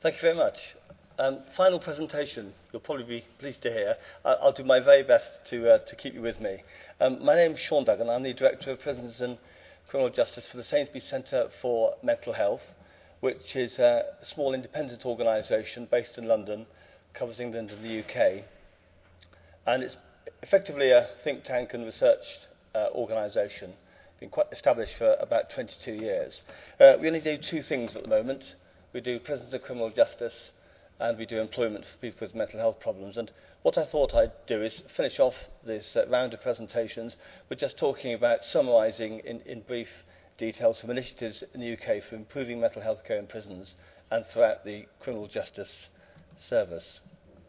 Thank you very much. Final presentation, you'll probably be pleased to hear. I'll do my very best to keep you with me. My name is Sean Duggan. I'm the Director of Prisons and Criminal Justice for the Sainsbury's Centre for Mental Health, which is a small independent organisation based in London, covers England and the UK. And it's effectively a think tank and research organisation, been quite established for about 22 years. We only do two things at the moment. We do prisons and criminal justice, and we do employment for people with mental health problems. And what I thought I'd do is finish off this round of presentations with just talking about summarising in brief detail some initiatives in the UK for improving mental health care in prisons and throughout the criminal justice service.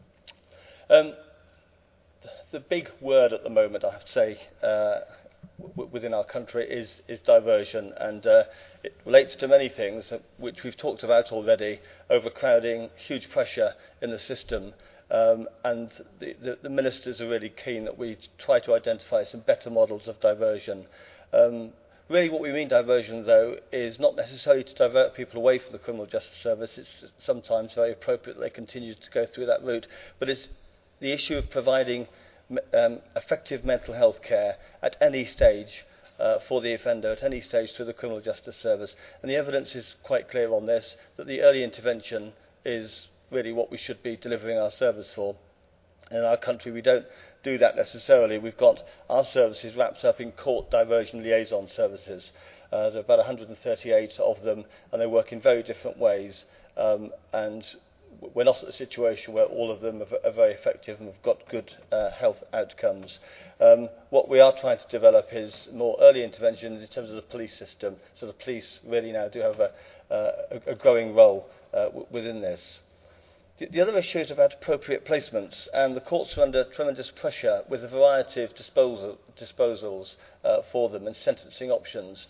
The big word at the moment, I have to say, within our country is diversion, and it relates to many things which we've talked about already: overcrowding, huge pressure in the system, and the ministers are really keen that we try to identify some better models of diversion. Really what we mean diversion, though, is not necessarily to divert people away from the criminal justice service. It's sometimes very appropriate that they continue to go through that route, but it's the issue of providing effective mental health care at any stage for the offender, at any stage through the criminal justice service. And the evidence is quite clear on this, that the early intervention is really what we should be delivering our service for. In our country, we don't do that necessarily. We've got our services wrapped up in court diversion liaison services. There are about 138 of them, and they work in very different ways. And we're not at a situation where all of them are very effective and have got good health outcomes. What we are trying to develop is more early intervention in terms of the police system. So the police really now do have a growing role within this. The other issue is about appropriate placements, and the courts are under tremendous pressure with a variety of disposals for them and sentencing options.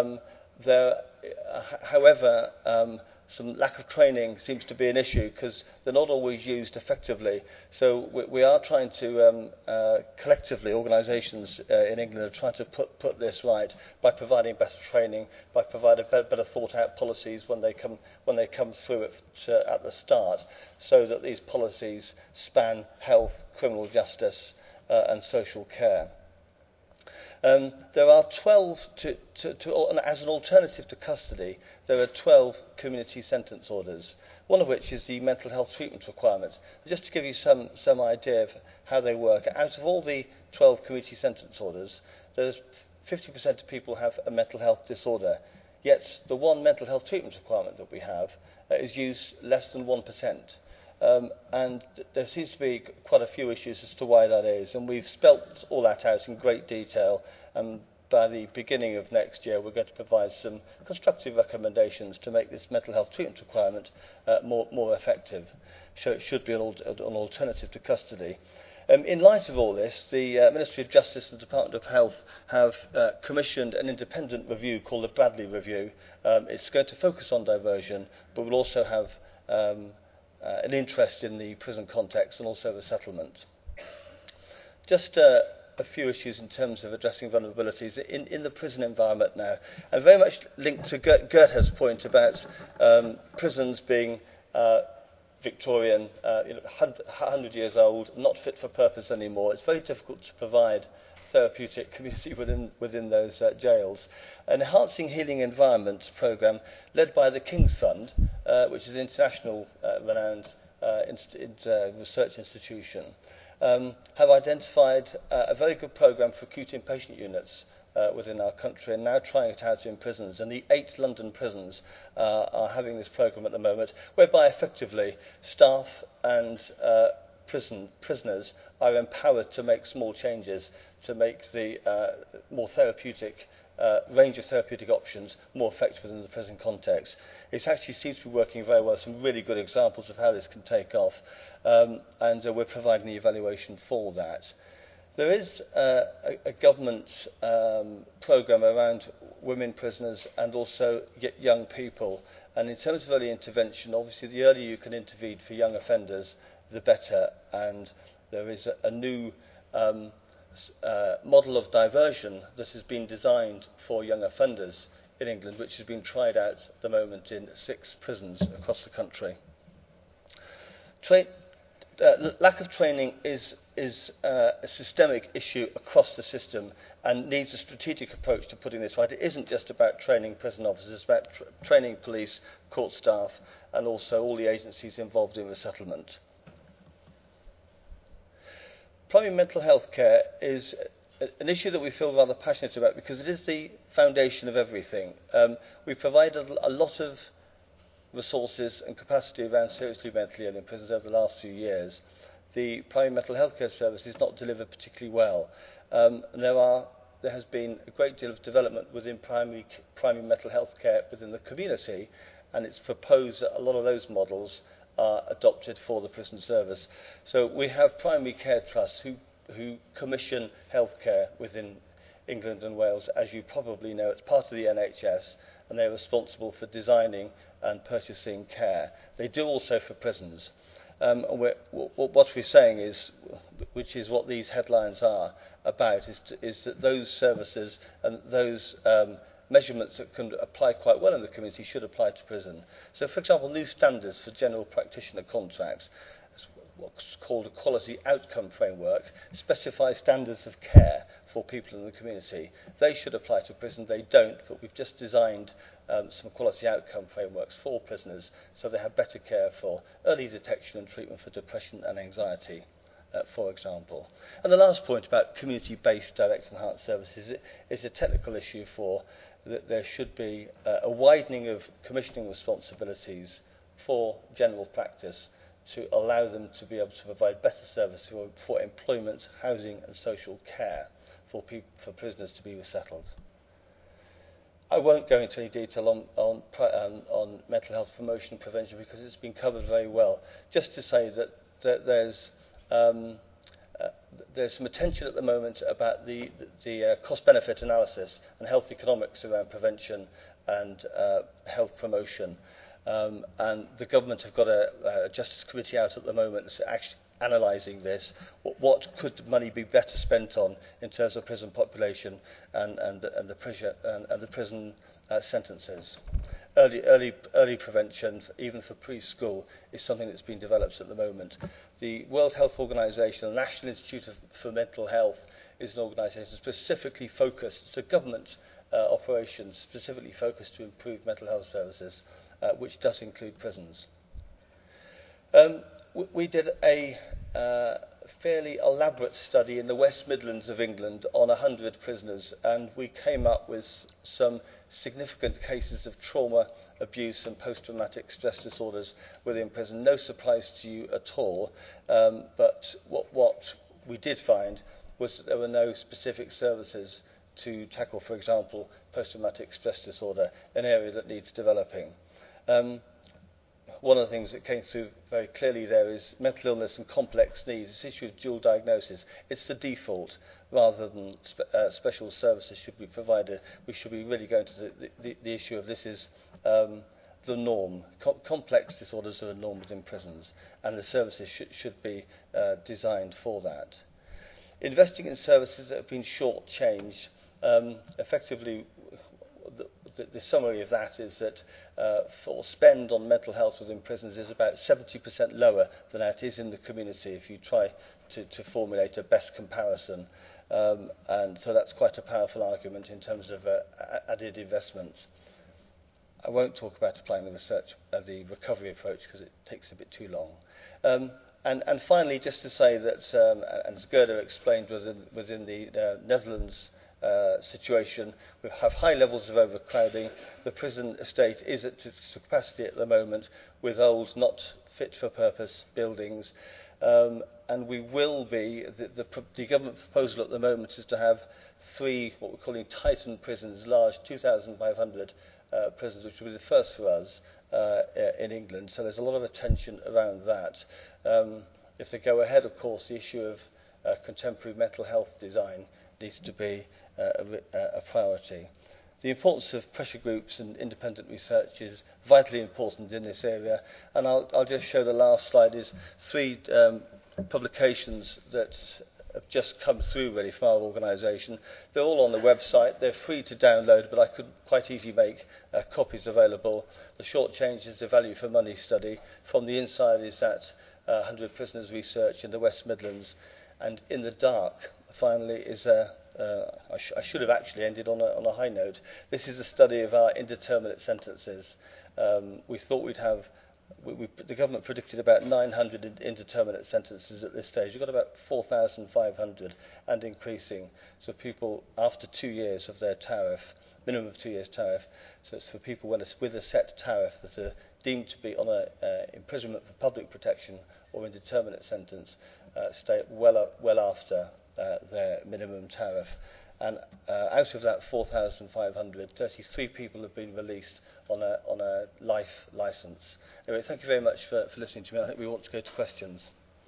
However, some lack of training seems to be an issue because they're not always used effectively. So we are trying to collectively, organisations in England are trying to put this right by providing better training, by providing better thought out policies when they come through at the start, so that these policies span health, criminal justice and social care. There are 12, as an alternative to custody, there are 12 community sentence orders, one of which is the mental health treatment requirement. Just to give you some idea of how they work, out of all the 12 community sentence orders, there's 50% of people have a mental health disorder, yet the one mental health treatment requirement that we have is used less than 1%. And there seems to be quite a few issues as to why that is, and we've spelt all that out in great detail, and by the beginning of next year we're going to provide some constructive recommendations to make this mental health treatment requirement more effective. So it should be an alternative to custody. In light of all this, the Ministry of Justice and the Department of Health have commissioned an independent review called the Bradley Review. It's going to focus on diversion, but will also have an interest in the prison context and also the settlement. Just a few issues in terms of addressing vulnerabilities in the prison environment now, and very much linked to Goethe's point about prisons being Victorian, 100 years old, not fit for purpose anymore. It's very difficult to provide therapeutic community within those jails. An Enhancing Healing Environment programme led by the King's Fund, which is an international renowned research institution, have identified a very good programme for acute inpatient units within our country, and now trying it out in prisons. And the 8 London prisons are having this programme at the moment, whereby effectively staff and prisoners are empowered to make small changes to make the more therapeutic range of therapeutic options more effective within the prison context. It actually seems to be working very well. Some really good examples of how this can take off, and we're providing the evaluation for that. There is a government programme around women prisoners and also young people. And in terms of early intervention, obviously the earlier you can intervene for young offenders, the better. And there is a new model of diversion that has been designed for young offenders in England, which has been tried out at the moment in 6 prisons across the country. Lack of training is a systemic issue across the system and needs a strategic approach to putting this right. It isn't just about training prison officers, it's about training police, court staff, and also all the agencies involved in resettlement. Primary mental health care is an issue that we feel rather passionate about because it is the foundation of everything. We provided a lot of resources and capacity around seriously mentally ill in prisons over the last few years. The primary mental health care service is not delivered particularly well. There has been a great deal of development within primary mental health care within the community, and it's proposed that a lot of those models are adopted for the prison service. So we have primary care trusts who commission healthcare within England and Wales. As you probably know, it's part of the NHS, and they're responsible for designing and purchasing care. They do also for prisons. What we're saying is, which is what these headlines are about, is that those services and those measurements that can apply quite well in the community should apply to prison. So, for example, new standards for general practitioner contracts, what's called a quality outcome framework, specify standards of care for people in the community. They should apply to prison. They don't, but we've just designed some quality outcome frameworks for prisoners so they have better care for early detection and treatment for depression and anxiety, for example. And the last point about community-based direct enhanced services is a technical issue for that there should be a widening of commissioning responsibilities for general practice to allow them to be able to provide better service for employment, housing and social care for prisoners to be resettled. I won't go into any detail on mental health promotion and prevention because it's been covered very well. Just to say that there's some attention at the moment about the cost-benefit analysis and health economics around prevention and health promotion. And the government have got a Justice Committee out at the moment that's actually analysing this. What could money be better spent on in terms of prison population and the prison sentences? Early prevention, even for preschool, is something that's been developed at the moment. The World Health Organization, the National Institute for Mental Health, is an organisation specifically focused, it's a government operation specifically focused to improve mental health services, which does include prisons. We did a fairly elaborate study in the West Midlands of England on 100 prisoners, and we came up with some significant cases of trauma, abuse and post-traumatic stress disorders within prison. No surprise to you at all, but what we did find was that there were no specific services to tackle, for example, post-traumatic stress disorder, an area that needs developing. One of the things that came through very clearly there is mental illness and complex needs. This issue of dual diagnosis, it's the default rather than special services should be provided. We should be really going to the issue of this is the norm. Complex disorders are a norm within prisons, and the services should be designed for that. Investing in services that have been short-changed, effectively the summary of that is that for spend on mental health within prisons is about 70% lower than that is in the community if you try to formulate a best comparison. And so that's quite a powerful argument in terms of added investment. I won't talk about applying the recovery approach because it takes a bit too long. And finally, just to say that, as Gerda explained within the Netherlands situation, we have high levels of overcrowding. The prison estate is at its capacity at the moment with old, not fit for purpose buildings. And we will be, the government proposal at the moment is to have 3, what we're calling Titan prisons, large 2,500 prisons, which will be the first for us in England. So there's a lot of attention around that. If they go ahead, of course, the issue of contemporary mental health design needs to be a priority. The importance of pressure groups and independent research is vitally important in this area, and I'll just show the last slide is 3 publications that have just come through really from our organisation. They're all on the website, they're free to download, but I could quite easily make copies available. The short change is the value for money study. From the inside is that 100 Prisoners Research in the West Midlands. And in the dark, finally, is I should have actually ended on a high note. This is a study of our indeterminate sentences. We thought we'd have, the government predicted about 900 indeterminate sentences at this stage. We've got about 4,500 and increasing. So people, after 2 years of their tariff, minimum of 2 years tariff, so it's for people with a set tariff that are deemed to be on a imprisonment for public protection or indeterminate sentence, stay well after their minimum tariff. And out of that 4,500, 33 people have been released on a life licence. Anyway, thank you very much for listening to me. I think we want to go to questions.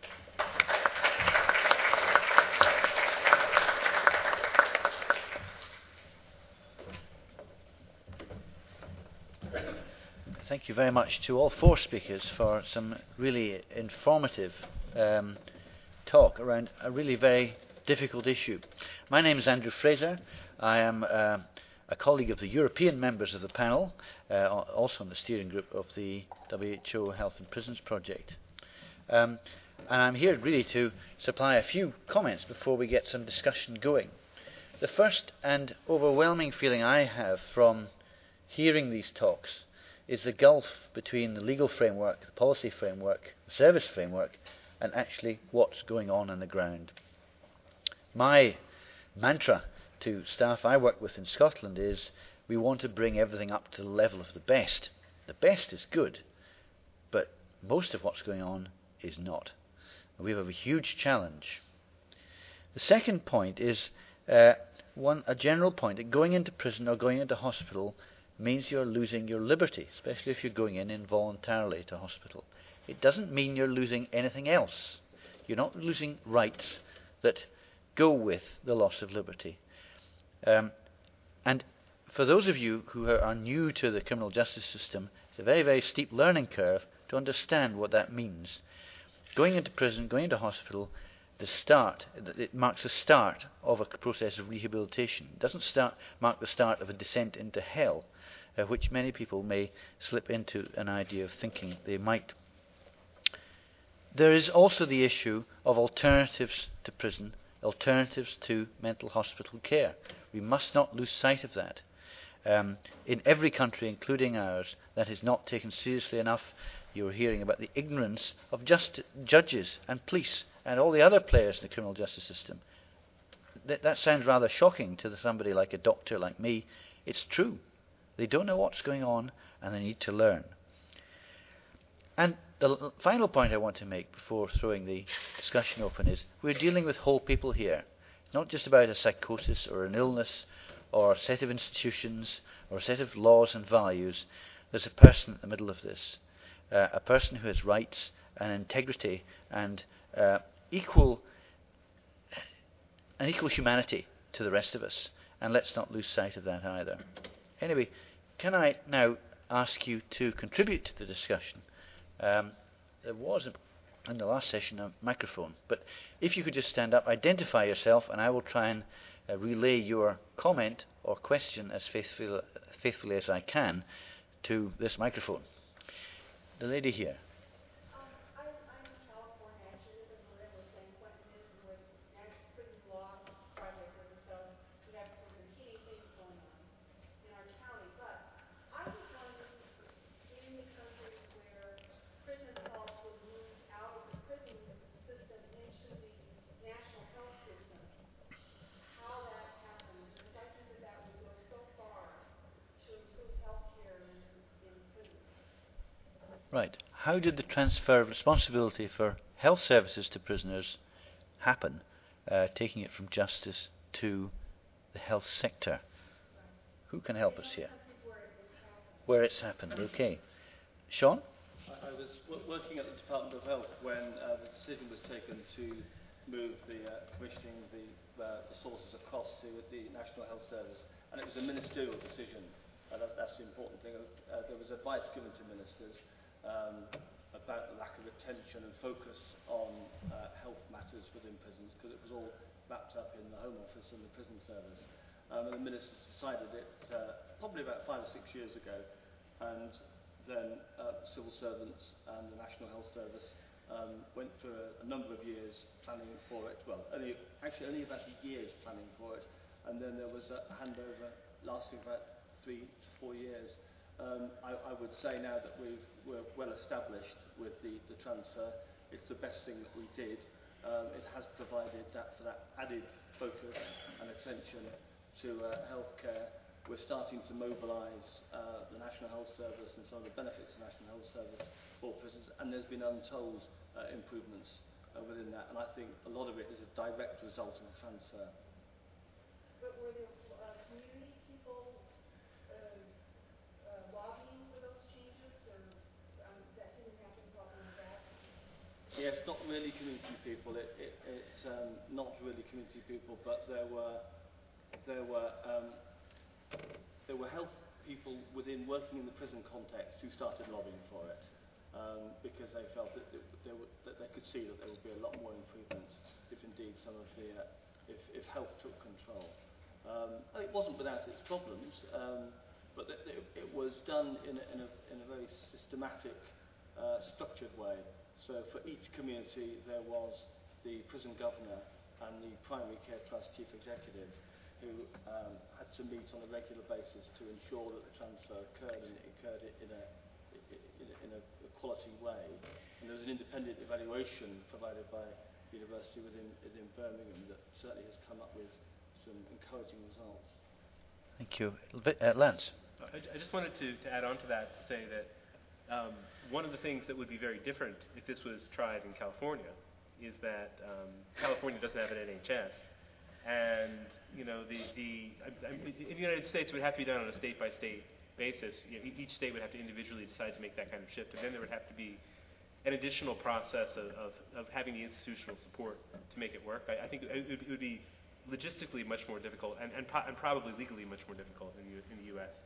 Thank you very much to all four speakers for some really informative talk around a really very difficult issue. My name is Andrew Fraser. I am a colleague of the European members of the panel, also on the steering group of the WHO Health and Prisons Project. And I'm here really to supply a few comments before we get some discussion going. The first and overwhelming feeling I have from hearing these talks is the gulf between the legal framework, the policy framework, the service framework, and actually what's going on the ground. My mantra to staff I work with in Scotland is we want to bring everything up to the level of the best. The best is good, but most of what's going on is not. We have a huge challenge. The second point is a general point that going into prison or going into hospital means you're losing your liberty, especially if you're going in involuntarily to hospital. It doesn't mean you're losing anything else. You're not losing rights that go with the loss of liberty. And for those of you who are new to the criminal justice system, it's a very, very steep learning curve to understand what that means. Going into prison, going into hospital, it marks the start of a process of rehabilitation. It doesn't mark the start of a descent into hell, which many people may slip into an idea of thinking they might. There is also the issue of alternatives to prison, alternatives to mental hospital care. We must not lose sight of that. In every country, including ours, that is not taken seriously enough. You're hearing about the ignorance of judges and police and all the other players in the criminal justice system. That sounds rather shocking to somebody like a doctor like me. It's true. They don't know what's going on and they need to learn. And the final point I want to make before throwing the discussion open is we're dealing with whole people here. It's not just about a psychosis or an illness or a set of institutions or a set of laws and values. There's a person in the middle of this, a person who has rights and integrity and equal humanity to the rest of us. And let's not lose sight of that either. Anyway, can I now ask you to contribute to the discussion? There was, in the last session, a microphone, but if you could just stand up, identify yourself, and I will try and relay your comment or question as faithfully as I can to this microphone. The lady here. I'm in California, actually live in Marin, San Quentin District, with National Prison Law Project, so we have some competing things going on in our county. But I was wondering, in the countries where prison health was moved out of the prison system into the national health system, how that happened, because I think that would go so far to improve health care in prisons. Right. How did the transfer of responsibility for health services to prisoners happen, taking it from justice to the health sector? Who can help us here? Where it's happened. Okay. Sean? I was working at the Department of Health when the decision was taken to move the commissioning the sources of cost to the National Health Service, and it was a ministerial decision. That's the important thing. There was advice given to ministers about the lack of attention and focus on health matters within prisons, because it was all wrapped up in the Home Office and the Prison Service. And the ministers decided it probably about 5 or 6 years ago, and then civil servants and the National Health Service went for a number of years planning for it. Well, only about a year's planning for it, and then there was a handover lasting about 3 to 4 years. I would say now that we're well established with the transfer. It's the best thing that we did. It has provided for that added focus and attention to healthcare. We're starting to mobilise the National Health Service and some of the benefits of the National Health Service for prisons, and there's been untold improvements within that, and I think a lot of it is a direct result of the transfer. But were there community people lobbying for those changes, or that didn't happen probably with that? Yes, not really community people. It's not really community people, but there were health people working in the prison context who started lobbying for it because they felt that they could see that there would be a lot more improvement if indeed if health took control. It wasn't without its problems, but it was done in a very systematic, structured way. So for each community there was the prison governor and the primary care trust chief executive who had to meet on a regular basis to ensure that the transfer occurred, and it occurred in a quality way. And there was an independent evaluation provided by the university within Birmingham that certainly has come up with some encouraging results. Thank you. Lance. I just wanted to add on to that to say that one of the things that would be very different if this was tried in California is that California doesn't have an NHS. And in the United States, it would have to be done on a state-by-state basis. Each state would have to individually decide to make that kind of shift, and then there would have to be an additional process of having the institutional support to make it work. I think it would be logistically much more difficult, and probably legally much more difficult in the U.S.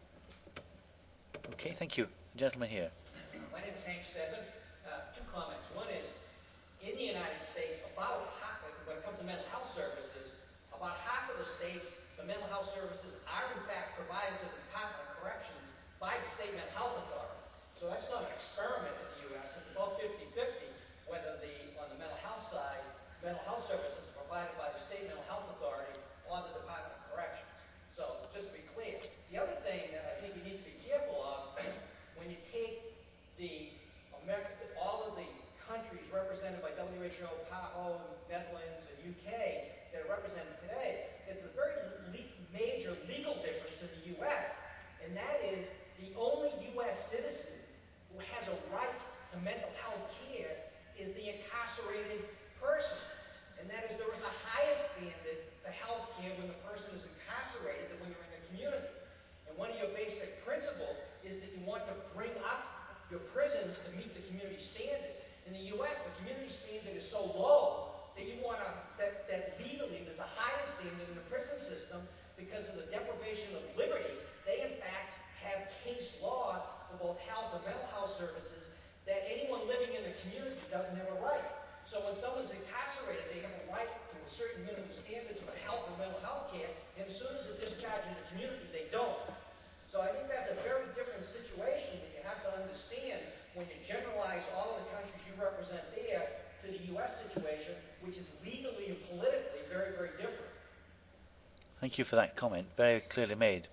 Okay, thank you. The gentleman here. My name is Hank Stedman. 2 comments. One is, in the United States, about half, when it comes to mental health services, about half of the states, the mental health services are in fact provided to the Department of Corrections by the state mental health authority. So that's not an experiment in the U.S. It's about 50-50 whether on the mental health side, mental health services are provided by the state mental health authority or the Department of Corrections. So just to be clear. The other thing that I think you need to be careful of when you take all of the countries represented by WHO, PAHO, Netherlands, and UK that are represented today, there's a very major legal difference to the U.S., and that is the only U.S. citizen who has a right to mental health care is the incarcerated person. And that is, there is a higher standard for health care when the person is incarcerated than when you're in the community. And one of your basic principles is that you want to bring up your prisons to meet the community standard. In the U.S., the community standard is so low that you want to, that legally there's a higher standard in the prison system because of the deprivation of liberty. They in fact have case law for both health and mental health services that anyone living in the community doesn't have a right. So when someone's incarcerated, they have a right to a certain minimum standards for health and mental health care, and as soon as they're discharged in the community, they don't. So I think that's a very different situation that you have to understand when you generalize all of the countries you represent there to the U.S. situation, which is legally and politically very, very different. Thank you for that comment. Very clearly made.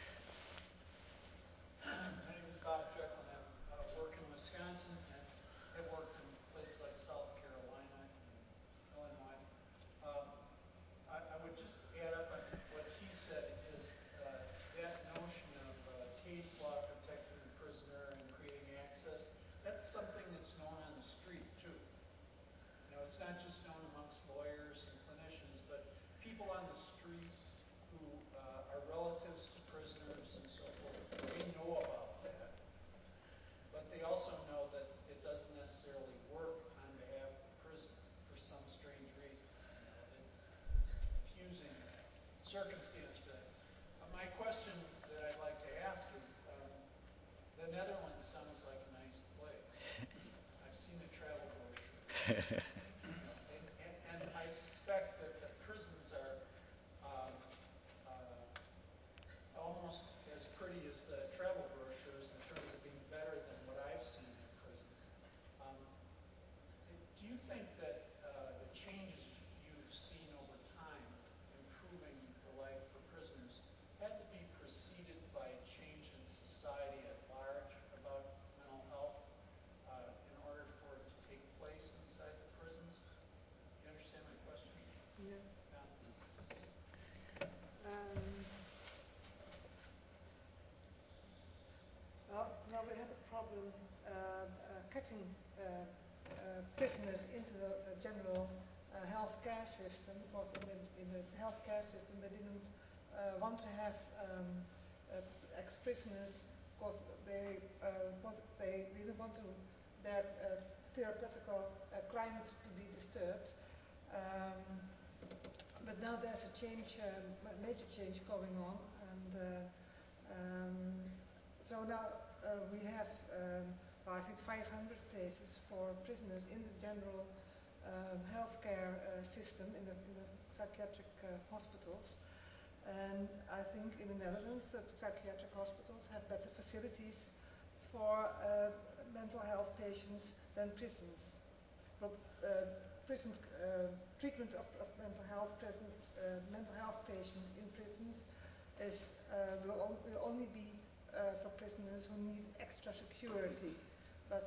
My name is Bob Jekyll. I work in Wisconsin and I work in places like South Carolina and Illinois. I would just add up on what he said is that notion of case law protecting the prisoner and creating access, that's something that's known on the street too. It's not just known amongst lawyers and clinicians, but people on the street who are relatives to prisoners and so forth. They know about that, but they also know that it doesn't necessarily work on behalf of the prisoner for some strange reason. It's a confusing circumstance for them. My question that I'd like to ask is, the Netherlands sounds like a nice place. I've seen the travel brochure. And I suspect that the prisons are almost as pretty as the travel brochures in terms of being better than what I've seen in prisons. think that the changes you've seen over time improving the life for prisoners had to be preceded by a change in society at large about mental health in order for it to take place inside the prisons? Do you understand my question? Yeah. Yeah. Well, now we have a problem catching prisoners into the general healthcare system. Or in the healthcare system, they didn't want to have ex-prisoners because they didn't want their therapeutical climate to be disturbed. But now there's a change, major change going on, and so now we have, I think, 500 places for prisoners in the general healthcare system in the psychiatric hospitals. And I think in the Netherlands, the psychiatric hospitals have better facilities for mental health patients than prisons. But prisons, treatment of mental health patients in prisons will only be for prisoners who need extra security. But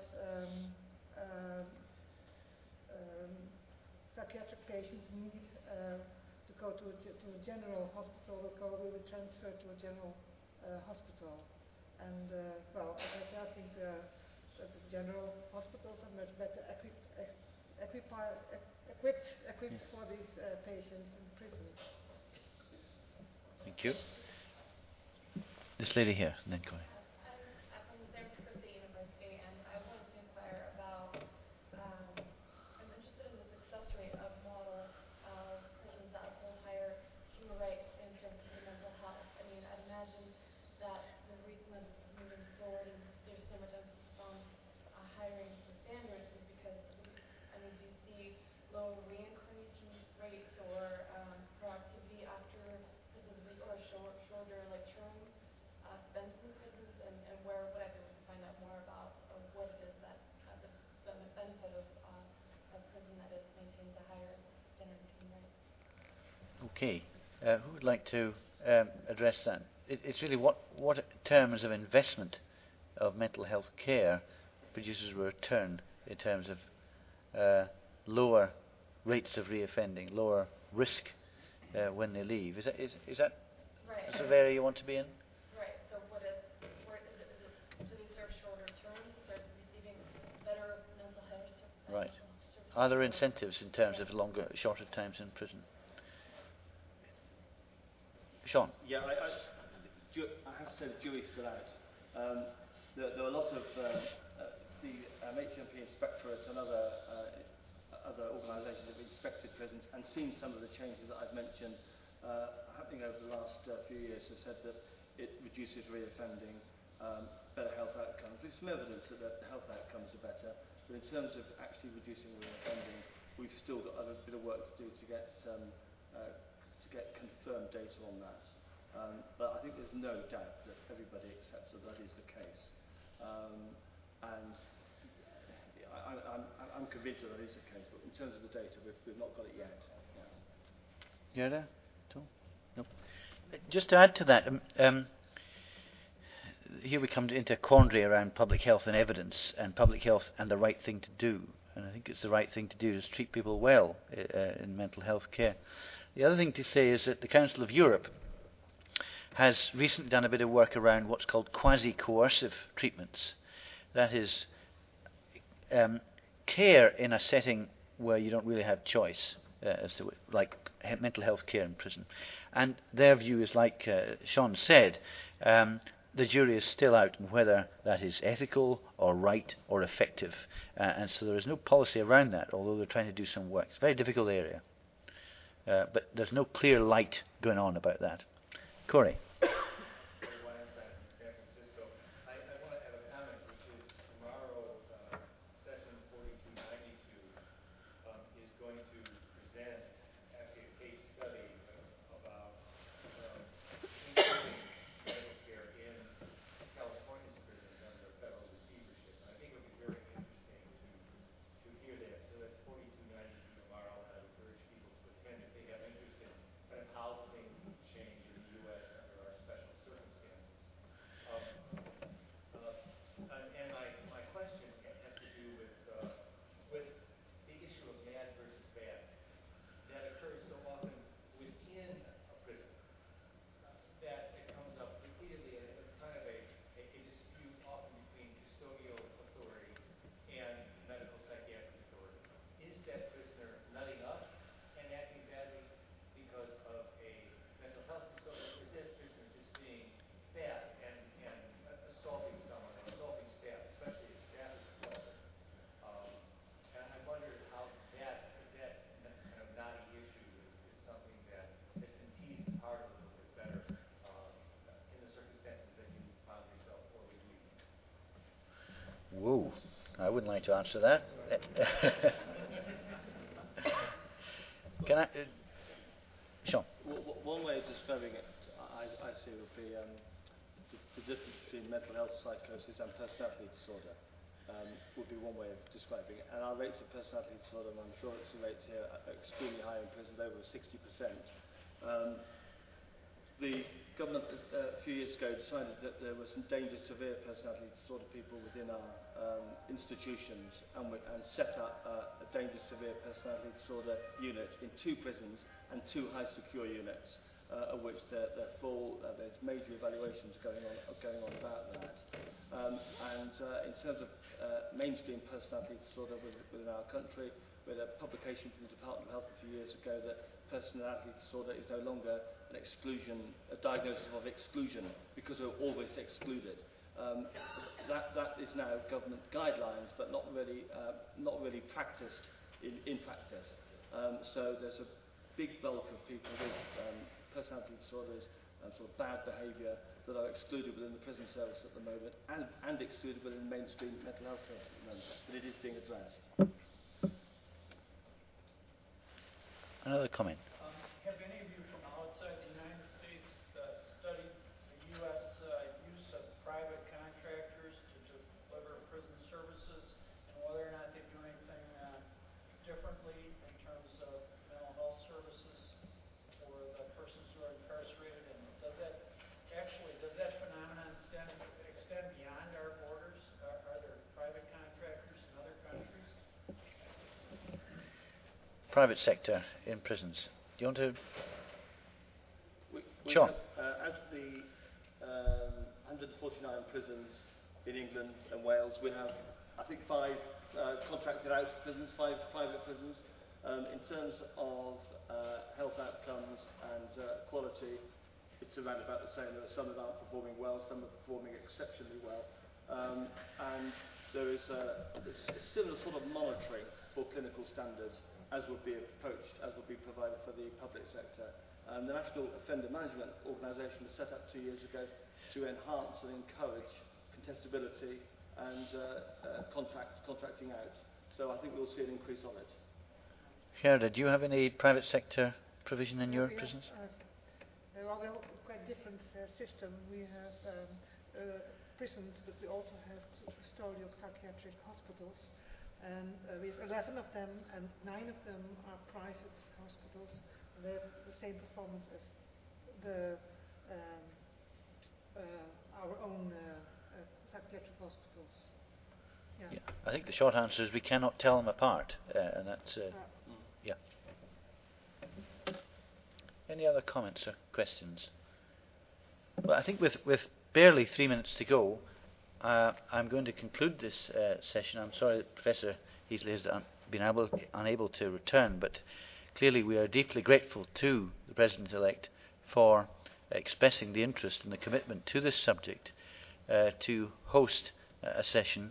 psychiatric patients need to go to a general hospital, will be transferred to a general hospital. And well, as I said, I think that the general hospitals are much better equipped for these patients in prisons. Thank you. This lady here, and then Corey. I'm from San Francisco State University, and I wanted to inquire about, I'm interested in the success rate of models of prisons that uphold higher human rights in terms of mental health. I mean, I'd imagine that the reason that this is moving forward and there's so much emphasis on hiring the standards is because, I mean, do you see low reincarnation rates or proactivity after prison or shorter like term spent in prisons, and where would I be able to find out more about what it is that the benefit of a prison that has maintained a higher standard of human rights? Okay. Who would like to address that? It's really what terms of investment of mental health care produces a return in terms of lower rates of reoffending, lower risk when they leave. Is that Right. the area you want to be in? Right. So do they serve shorter terms? They're receiving better mental health services? Right. Are there incentives in terms of shorter times in prison? Sean? Yeah, I have to say the jury's still out. There are a lot of the HMP Inspectorate and other organisations have inspected prisons and seen some of the changes that I've mentioned happening over the last few years. Have said that it reduces reoffending, better health outcomes. There's some evidence that the health outcomes are better, but in terms of actually reducing reoffending, we've still got a bit of work to do to get confirmed data on that. But I think there's no doubt that everybody accepts that is the case. And I'm convinced that is the case, but in terms of the data, we've not got it yet. Yeah. Gerda? No. Just to add to that, here we come into a quandary around public health and evidence, and public health and the right thing to do. And I think it's the right thing to do is treat people well in mental health care. The other thing to say is that the Council of Europe has recently done a bit of work around what's called quasi-coercive treatments. That is care in a setting where you don't really have choice, like mental health care in prison. And their view is, like Sean said, the jury is still out on whether that is ethical or right or effective. And so there is no policy around that, although they're trying to do some work. It's a very difficult area. But there's no clear light going on about that. Corey? Whoa, I wouldn't like to answer that. Can I, Sean? One way of describing it, I see, would be the difference between mental health psychosis and personality disorder. Would be one way of describing it. And our rates of personality disorder, and I'm sure it's the rates here, are extremely high in prisons, over 60%. The government a few years ago decided that there were some dangerous severe personality disorder people within our institutions, and set up a dangerous severe personality disorder unit in 2 prisons and 2 high secure units, of which they're full. There's major evaluations going on about that. In terms of mainstream personality disorder within our country, we had a publication from the Department of Health a few years ago that personality disorder is no longer an exclusion, a diagnosis of exclusion, because we're always excluded. That is now government guidelines, but not really practiced in practice. So there's a big bulk of people with personality disorders and sort of bad behaviour that are excluded within the prison service at the moment, and excluded within mainstream mental health service at the moment. But it is being addressed. Another comment. Have any of you from outside the United States studied the U.S. use of private contractors to deliver prison services, and whether or not they do anything differently in terms of mental health services for the persons who are incarcerated? And does that phenomenon extend beyond our borders? Are there private contractors in other countries? Private sector in prisons. Do you want to? We Sure. have, out of the 149 prisons in England and Wales, we have, I think, 5 contracted out prisons, 5 private prisons. In terms of health outcomes and quality, it's around about the same. There are some that aren't performing well, some are performing exceptionally well. And there is a similar sort of monitoring for clinical standards as would be provided for the public sector. The National Offender Management Organisation was set up 2 years ago to enhance and encourage contestability and contracting out. So I think we'll see an increase on it. Gerda, do you have any private sector provision in your prisons? Well, we have quite different system. We have prisons, but we also have custodial psychiatric hospitals. And we have 11 of them, and 9 of them are private hospitals. And they have the same performance as our own psychiatric hospitals. Yeah. I think the short answer is we cannot tell them apart, and that's yeah. Any other comments or questions? Well, I think with barely 3 minutes to go, I'm going to conclude this session. I'm sorry that Professor Heasley has been unable to return, but clearly we are deeply grateful to the President-elect for expressing the interest and the commitment to this subject to host a session,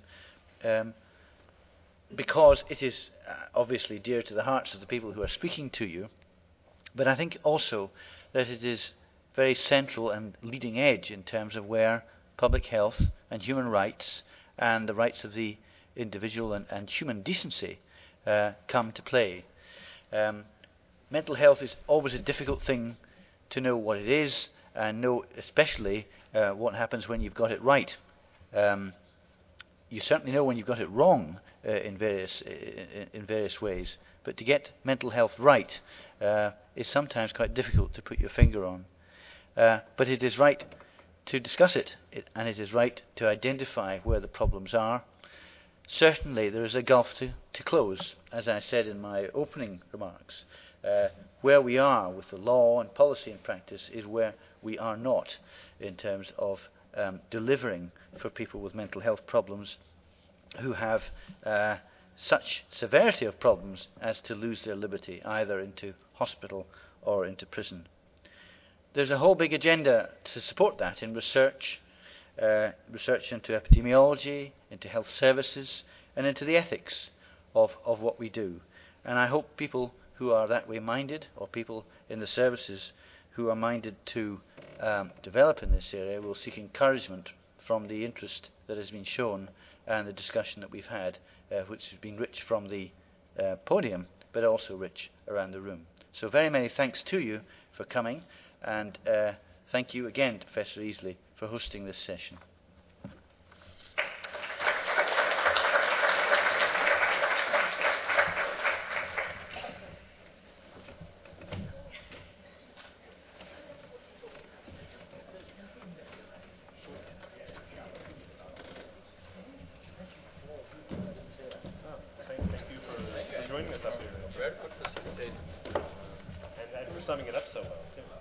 because it is obviously dear to the hearts of the people who are speaking to you, but I think also that it is very central and leading edge in terms of where public health and human rights and the rights of the individual and human decency come to play. Mental health is always a difficult thing to know what it is, and know especially what happens when you've got it right. You certainly know when you've got it wrong in various ways, but to get mental health right is sometimes quite difficult to put your finger on. But it is right to discuss it, and it is right to identify where the problems are. Certainly there is a gulf to close, as I said in my opening remarks. Where we are with the law and policy and practice is where we are not in terms of delivering for people with mental health problems who have such severity of problems as to lose their liberty, either into hospital or into prison. There's a whole big agenda to support that in research into epidemiology, into health services, and into the ethics of what we do. And I hope people who are that way minded, or people in the services who are minded to develop in this area, will seek encouragement from the interest that has been shown and the discussion that we've had, which has been rich from the podium, but also rich around the room. So very many thanks to you for coming, and thank you again to Professor Easley for hosting this session. Thank you for joining us up here. And for summing it up so well, too.